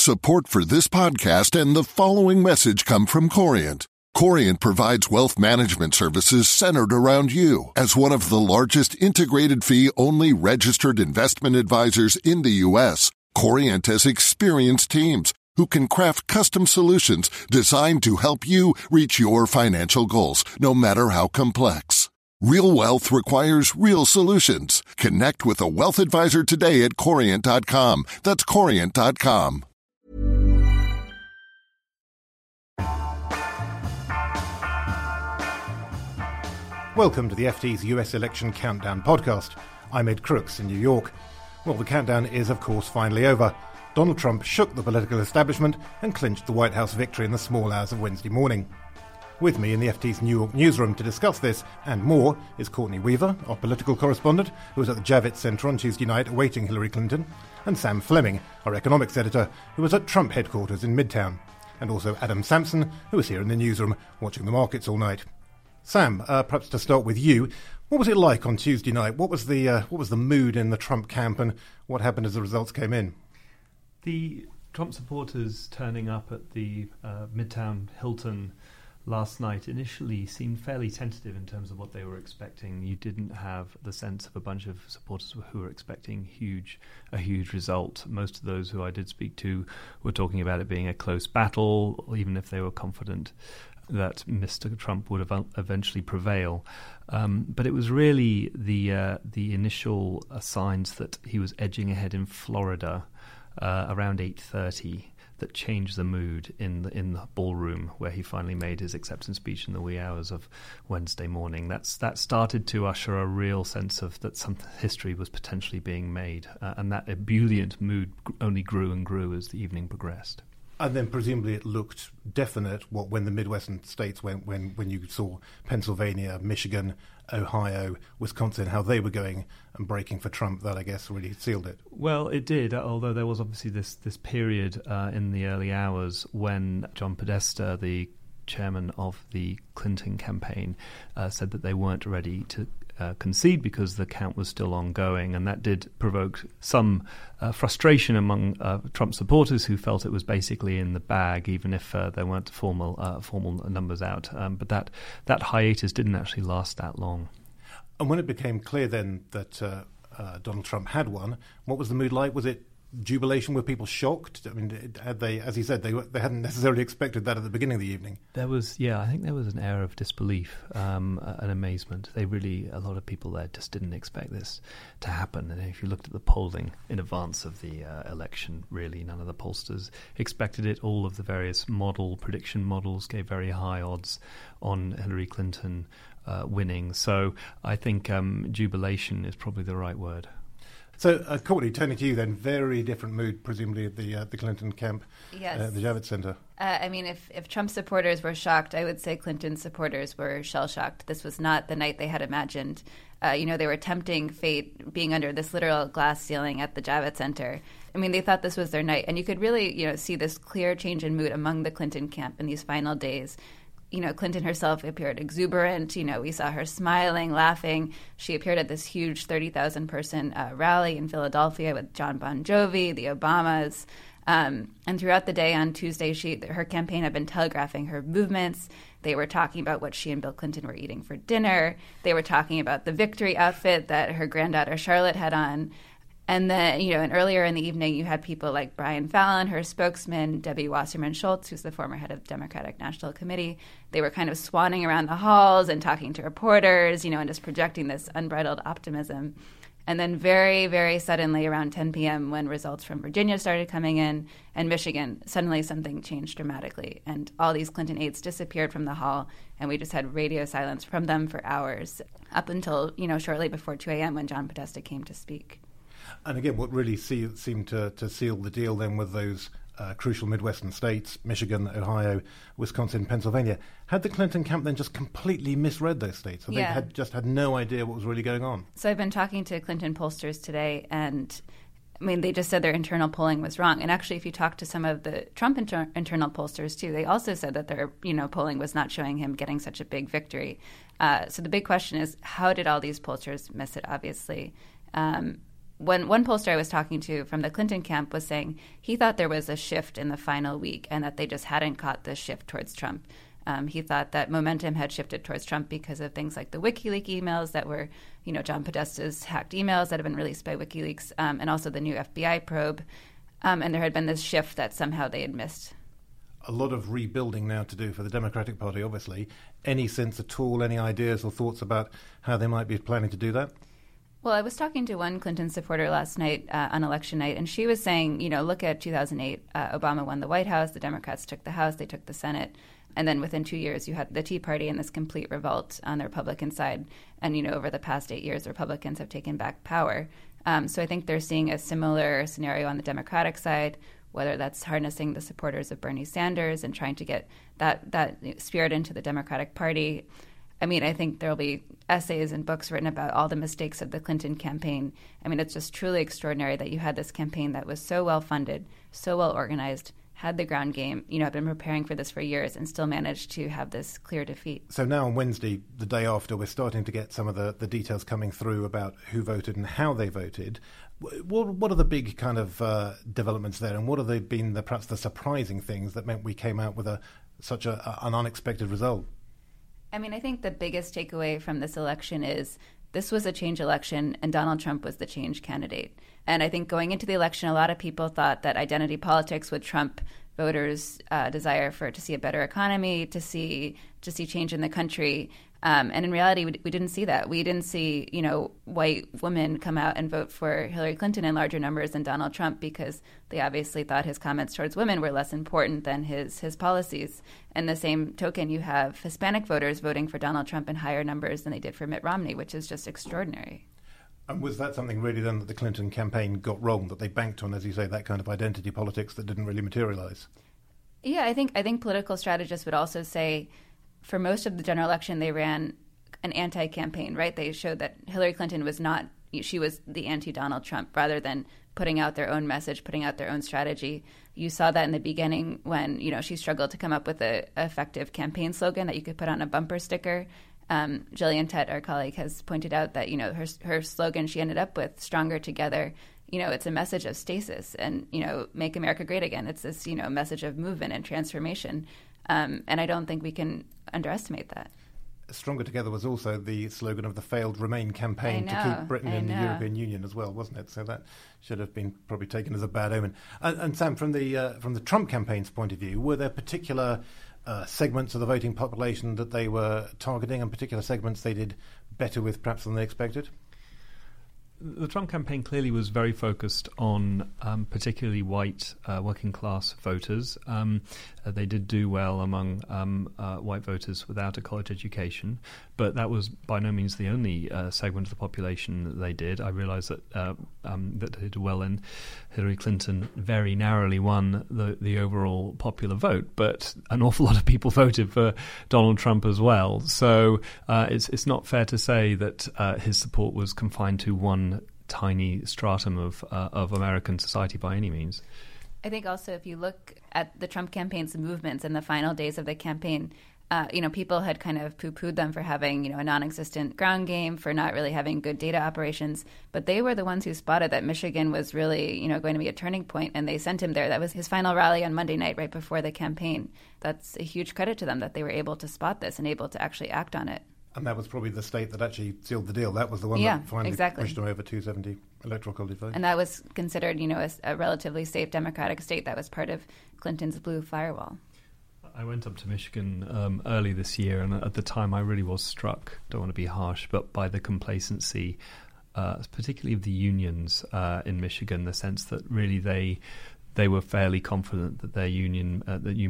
Support for this podcast and the following message come from Corient. Corient provides wealth management services centered around you. As one of the largest integrated fee-only registered investment advisors in the U.S., Corient has experienced teams who can craft custom solutions designed to help you reach your financial goals, no matter how complex. Real wealth requires real solutions. Connect with a wealth advisor today at Corient.com. That's Corient.com. Welcome to the FT's US Election Countdown podcast. I'm Ed Crooks in New York. Well, the countdown is, of course, finally over. Donald Trump shook the political establishment and clinched the White House victory in the small hours of Wednesday morning. With me in the FT's New York newsroom to discuss this and more is Courtney Weaver, our political correspondent, who was at the Javits Center on Tuesday night awaiting Hillary Clinton, and Sam Fleming, our economics editor, who was at Trump headquarters in Midtown, and also Adam Sampson, who was here in the newsroom watching the markets all night. Sam, perhaps to start with you, what was it like on Tuesday night? What was the mood in the Trump camp, and what happened as the results came in? The Trump supporters turning up at the Midtown Hilton last night initially seemed fairly tentative in terms of what they were expecting. You didn't have the sense of a bunch of supporters who were expecting a huge result. Most of those who I did speak to were talking about it being a close battle, even if they were confident that Mr. Trump would eventually prevail. But it was really the initial signs that he was edging ahead in Florida around 8:30 that changed the mood in the ballroom where he finally made his acceptance speech in the wee hours of Wednesday morning. That started to usher a real sense of that some history was potentially being made, and that ebullient mood only grew and grew as the evening progressed. And then presumably it looked definite when the Midwestern states went, when you saw Pennsylvania, Michigan, Ohio, Wisconsin, how they were going and breaking for Trump. That, I guess, really sealed it. Well, it did, although there was obviously this period in the early hours when John Podesta, the chairman of the Clinton campaign, said that they weren't ready to concede because the count was still ongoing, and that did provoke some frustration among Trump supporters who felt it was basically in the bag, even if there weren't formal numbers out. But that hiatus didn't actually last that long. And when it became clear then that Donald Trump had won, what was the mood like? Was it jubilation? Were people shocked? I mean, had they, as he said, they hadn't necessarily expected that at the beginning of the evening. I think there was an air of disbelief, an amazement. A lot of people there just didn't expect this to happen. And if you looked at the polling in advance of the election, really none of the pollsters expected it. All of the various prediction models gave very high odds on Hillary Clinton winning. So I think jubilation is probably the right word. So, Courtney, turning to you then, very different mood, presumably, at the Clinton camp, yes. The Javits Center. I mean, if Trump supporters were shocked, I would say Clinton supporters were shell-shocked. This was not the night they had imagined. They were tempting fate, being under this literal glass ceiling at the Javits Center. I mean, they thought this was their night. And you could really, see this clear change in mood among the Clinton camp in these final days. Clinton herself appeared exuberant. We saw her smiling, laughing. She appeared at this huge 30,000-person rally in Philadelphia with John Bon Jovi, the Obamas. And throughout the day on Tuesday, her campaign had been telegraphing her movements. They were talking about what she and Bill Clinton were eating for dinner. They were talking about the victory outfit that her granddaughter Charlotte had on. And then, and earlier in the evening, you had people like Brian Fallon, her spokesman, Debbie Wasserman Schultz, who's the former head of the Democratic National Committee. They were kind of swanning around the halls and talking to reporters, and just projecting this unbridled optimism. And then very, very suddenly, around 10 p.m., when results from Virginia started coming in and Michigan, suddenly something changed dramatically. And all these Clinton aides disappeared from the hall, and we just had radio silence from them for hours, up until, shortly before 2 a.m. when John Podesta came to speak. And again, what really seemed to seal the deal then with those crucial Midwestern states, Michigan, Ohio, Wisconsin, Pennsylvania. Had the Clinton camp then just completely misread those states? So they had no idea what was really going on? So I've been talking to Clinton pollsters today, and they just said their internal polling was wrong. And actually, if you talk to some of the Trump internal pollsters too, they also said that their polling was not showing him getting such a big victory. So the big question is, how did all these pollsters miss it, obviously? one pollster I was talking to from the Clinton camp was saying he thought there was a shift in the final week and that they just hadn't caught the shift towards Trump. He thought that momentum had shifted towards Trump because of things like the WikiLeaks emails that were, John Podesta's hacked emails that have been released by WikiLeaks, and also the new FBI probe. And there had been this shift that somehow they had missed. A lot of rebuilding now to do for the Democratic Party, obviously. Any sense at all, any ideas or thoughts about how they might be planning to do that? Well, I was talking to one Clinton supporter last night on election night, and she was saying, look at 2008. Obama won the White House, the Democrats took the House, they took the Senate, and then within 2 years you had the Tea Party and this complete revolt on the Republican side. And, over the past 8 years, Republicans have taken back power. So I think they're seeing a similar scenario on the Democratic side, whether that's harnessing the supporters of Bernie Sanders and trying to get that spirit into the Democratic Party. I mean, I think there will be essays and books written about all the mistakes of the Clinton campaign. I mean, it's just truly extraordinary that you had this campaign that was so well funded, so well organized, had the ground game, I've been preparing for this for years and still managed to have this clear defeat. So now on Wednesday, the day after, we're starting to get some of the details coming through about who voted and how they voted. What are the big kind of developments there, and what have been perhaps the surprising things that meant we came out with such an unexpected result? I mean, I think the biggest takeaway from this election is this was a change election and Donald Trump was the change candidate. And I think going into the election, a lot of people thought that identity politics would trump voters' desire to see a better economy, to see change in the country. And in reality, we didn't see that. We didn't see, white women come out and vote for Hillary Clinton in larger numbers than Donald Trump because they obviously thought his comments towards women were less important than his policies. And the same token, you have Hispanic voters voting for Donald Trump in higher numbers than they did for Mitt Romney, which is just extraordinary. And was that something really then that the Clinton campaign got wrong, that they banked on, as you say, that kind of identity politics that didn't really materialize? Yeah, I think political strategists would also say for most of the general election, they ran an anti-campaign, right? They showed that Hillary Clinton she was the anti-Donald Trump rather than putting out their own message, putting out their own strategy. You saw that in the beginning when, she struggled to come up with an effective campaign slogan that you could put on a bumper sticker. Gillian Tett, our colleague, has pointed out that, her slogan she ended up with, Stronger Together, it's a message of stasis and, make America great again. It's this, message of movement and transformation. And I don't think we can underestimate that. Stronger Together was also the slogan of the failed Remain campaign to keep Britain in the European Union as well, wasn't it? So that should have been probably taken as a bad omen. And Sam, from the Trump campaign's point of view, were there particular segments of the voting population that they were targeting and particular segments they did better with perhaps than they expected? The Trump campaign clearly was very focused on particularly white working class voters. They did do well among white voters without a college education, but that was by no means the only segment of the population that they did. I realise that that they did well, and Hillary Clinton very narrowly won the overall popular vote, but an awful lot of people voted for Donald Trump as well. So it's not fair to say that his support was confined to one tiny stratum of American society by any means. I think also if you look at the Trump campaign's movements in the final days of the campaign, people had kind of poo-pooed them for having, a non-existent ground game, for not really having good data operations. But they were the ones who spotted that Michigan was really, going to be a turning point, and they sent him there. That was his final rally on Monday night right before the campaign. That's a huge credit to them that they were able to spot this and able to actually act on it. And that was probably the state that actually sealed the deal. That was the one that finally pushed them over 270 electoral college votes. And that was considered, a relatively safe Democratic state that was part of Clinton's blue firewall. I went up to Michigan early this year, and at the time I really was struck, don't want to be harsh, but by the complacency, particularly of the unions in Michigan, the sense that really they were fairly confident that their union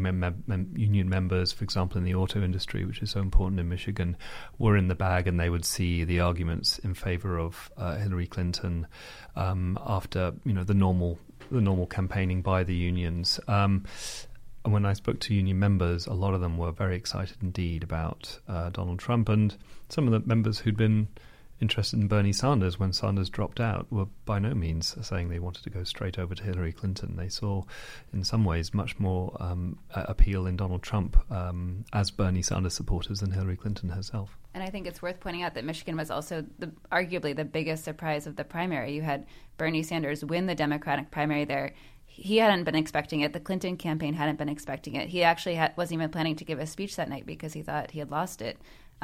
members, for example, in the auto industry, which is so important in Michigan, were in the bag, and they would see the arguments in favor of Hillary Clinton after the normal campaigning by the unions. And when I spoke to union members, a lot of them were very excited indeed about Donald Trump, and some of the members who'd been interested in Bernie Sanders when Sanders dropped out were by no means saying they wanted to go straight over to Hillary Clinton. They saw, in some ways, much more appeal in Donald Trump as Bernie Sanders supporters than Hillary Clinton herself. And I think it's worth pointing out that Michigan was also arguably the biggest surprise of the primary. You had Bernie Sanders win the Democratic primary there. He hadn't been expecting it. The Clinton campaign hadn't been expecting it. He actually wasn't even planning to give a speech that night because he thought he had lost it.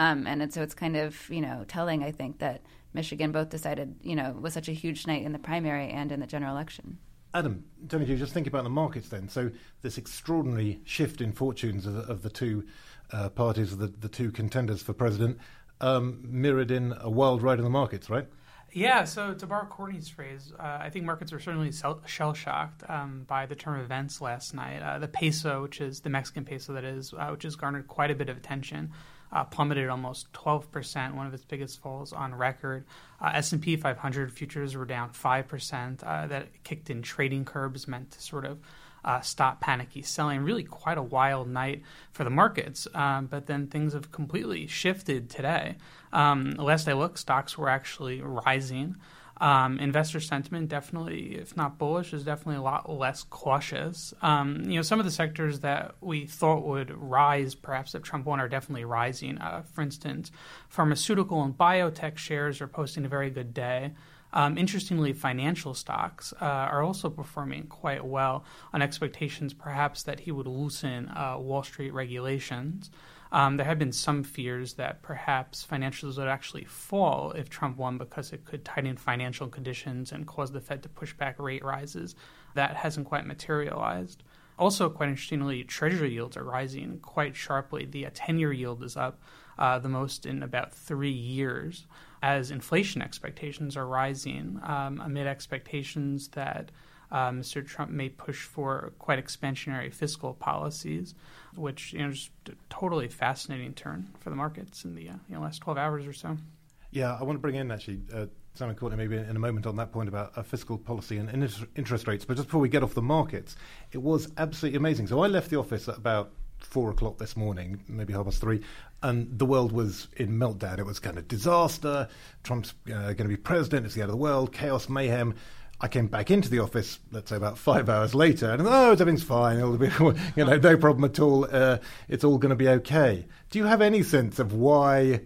So it's kind of, telling, I think, that Michigan both decided, was such a huge night in the primary and in the general election. Adam, don't you just think about the markets then? So this extraordinary shift in fortunes of the two parties, of the two contenders for president, mirrored in a wild ride in the markets, right? Yeah, so to borrow Courtney's phrase, I think markets were certainly shell-shocked by the turn of events last night. The peso, which is the Mexican peso that is, which has garnered quite a bit of attention, plummeted almost 12%, one of its biggest falls on record. S&P 500 futures were down 5%. That kicked in trading curbs, meant to sort of stop panicky selling. Really quite a wild night for the markets. But then things have completely shifted today. Last I looked, stocks were actually rising. Investor sentiment definitely, if not bullish, is definitely a lot less cautious. Some of the sectors that we thought would rise, perhaps if Trump won, are definitely rising. For instance, pharmaceutical and biotech shares are posting a very good day. Interestingly, financial stocks are also performing quite well on expectations perhaps that he would loosen Wall Street regulations. There have been some fears that perhaps financials would actually fall if Trump won because it could tighten financial conditions and cause the Fed to push back rate rises. That hasn't quite materialized. Also, quite interestingly, Treasury yields are rising quite sharply. The 10-year yield is up the most in about 3 years, as inflation expectations are rising amid expectations that Mr. Trump may push for quite expansionary fiscal policies, which just a totally fascinating turn for the markets in the last 12 hours or so. Yeah, I want to bring in actually Simon Courtney maybe in a moment on that point about fiscal policy and interest rates. But just before we get off the markets, it was absolutely amazing. So I left the office at about 4 o'clock this morning, maybe 3:30, and the world was in meltdown. It was kind of disaster. Trump's going to be president. It's the end of the world. Chaos, mayhem. I came back into the office, let's say about 5 hours later, and everything's fine. It'll be, no problem at all. It's all going to be okay. Do you have any sense of why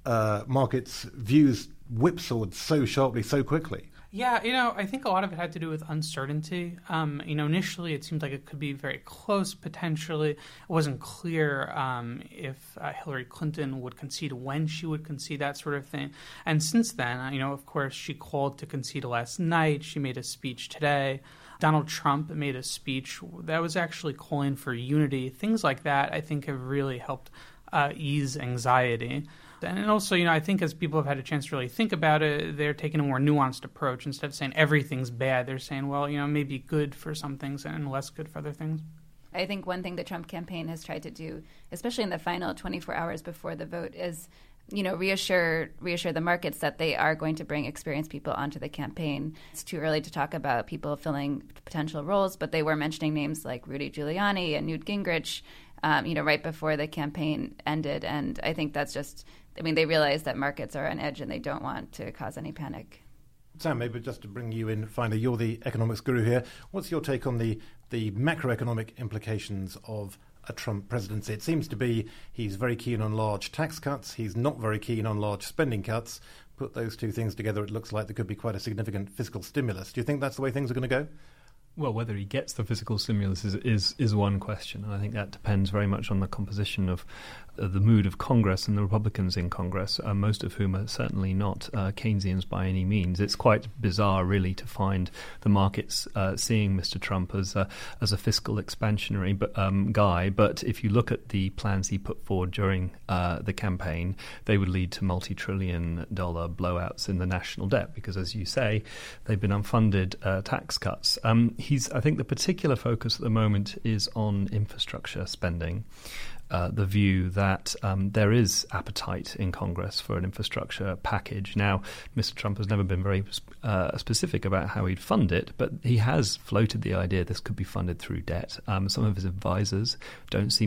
markets' views whipsawed so sharply, so quickly? Yeah, I think a lot of it had to do with uncertainty. Initially it seemed like it could be very close, potentially. It wasn't clear if Hillary Clinton would concede, when she would concede, that sort of thing. And since then, of course, she called to concede last night. She made a speech today. Donald Trump made a speech that was actually calling for unity. Things like that, I think, have really helped ease anxiety. And also, I think as people have had a chance to really think about it, they're taking a more nuanced approach. Instead of saying everything's bad, they're saying, well, maybe good for some things and less good for other things. I think one thing the Trump campaign has tried to do, especially in the final 24 hours before the vote, is reassure the markets that they are going to bring experienced people onto the campaign. It's too early to talk about people filling potential roles, but they were mentioning names like Rudy Giuliani and Newt Gingrich, right before the campaign ended. And I think that's just, they realize that markets are on edge and they don't want to cause any panic. Sam, maybe just to bring you in finally, you're the economics guru here. What's your take on the macroeconomic implications of a Trump presidency? It seems to be he's very keen on large tax cuts. He's not very keen on large spending cuts. Put those two things together, it looks like there could be quite a significant fiscal stimulus. Do you think that's the way things are going to go? Well, whether he gets the fiscal stimulus is one question, and I think that depends very much on the composition of the mood of Congress and the Republicans in Congress, most of whom are certainly not Keynesians by any means. It's quite bizarre, really, to find the markets seeing Mr. Trump as a fiscal expansionary guy. But if you look at the plans he put forward during the campaign, they would lead to multi-trillion-dollar blowouts in the national debt because, as you say, they've been unfunded tax cuts. I think the particular focus at the moment is on infrastructure spending. The view that there is appetite in Congress for an infrastructure package. Now, Mr. Trump has never been very specific about how he'd fund it, but he has floated the idea this could be funded through debt. Some of his advisors don't seem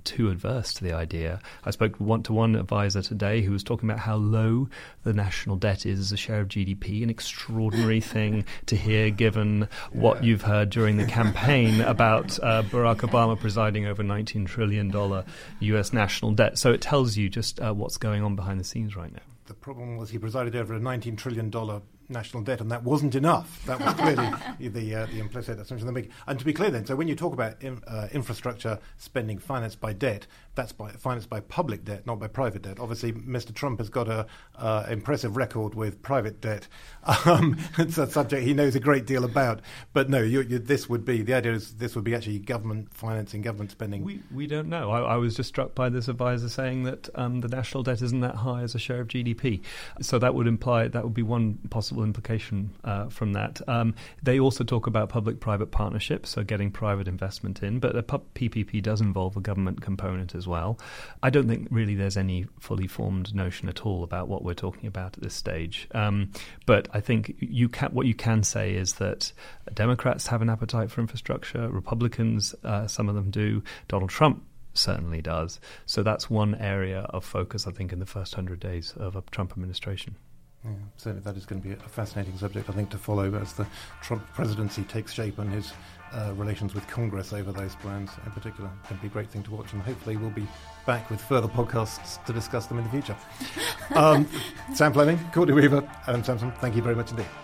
too adverse to the idea. I spoke to one advisor today who was talking about how low the national debt is as a share of GDP, an extraordinary thing to hear given what you've heard during the campaign about Barack Obama presiding over $19 trillion US national debt. So it tells you just what's going on behind the scenes right now. The problem was he presided over a $19 trillion national debt, and that wasn't enough. That was clearly the implicit assumption. And to be clear then, so when you talk about infrastructure spending financed by debt, that's financed by public debt, not by private debt. Obviously, Mr. Trump has got an impressive record with private debt. It's a subject he knows a great deal about. But no, the idea is this would be actually government financing, government spending. We don't know. I was just struck by this advisor saying that the national debt isn't that high as a share of GDP. So that would imply, that would be one possible implication from that. They also talk about public-private partnerships, so getting private investment in, but the PPP does involve a government component as well. I don't think really there's any fully formed notion at all about what we're talking about at this stage. But I think what you can say is that Democrats have an appetite for infrastructure, Republicans, some of them do, Donald Trump certainly does. So that's one area of focus, I think, in the first 100 days of a Trump administration. Yeah, certainly that is going to be a fascinating subject, I think, to follow as the Trump presidency takes shape and his relations with Congress over those plans in particular. It's going to be a great thing to watch, and hopefully we'll be back with further podcasts to discuss them in the future. Sam Fleming, Courtney Weaver, Adam Sampson, thank you very much indeed.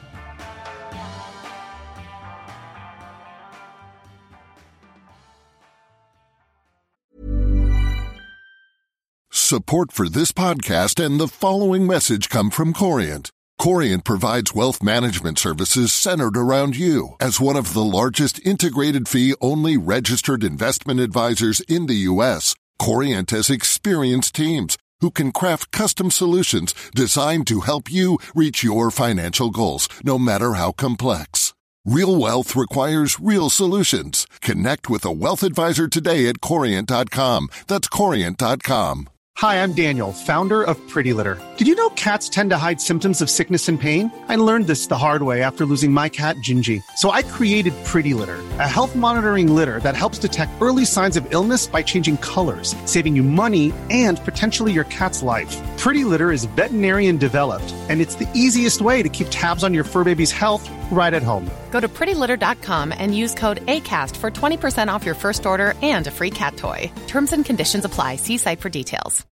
Support for this podcast and the following message come from Corient. Corient provides wealth management services centered around you. As one of the largest integrated fee-only registered investment advisors in the U.S., Corient has experienced teams who can craft custom solutions designed to help you reach your financial goals, no matter how complex. Real wealth requires real solutions. Connect with a wealth advisor today at Corient.com. That's Corient.com. Hi, I'm Daniel, founder of Pretty Litter. Did you know cats tend to hide symptoms of sickness and pain? I learned this the hard way after losing my cat, Gingy. So I created Pretty Litter, a health monitoring litter that helps detect early signs of illness by changing colors, saving you money and potentially your cat's life. Pretty Litter is veterinarian developed, and it's the easiest way to keep tabs on your fur baby's health right at home. Go to prettylitter.com and use code ACAST for 20% off your first order and a free cat toy. Terms and conditions apply. See site for details.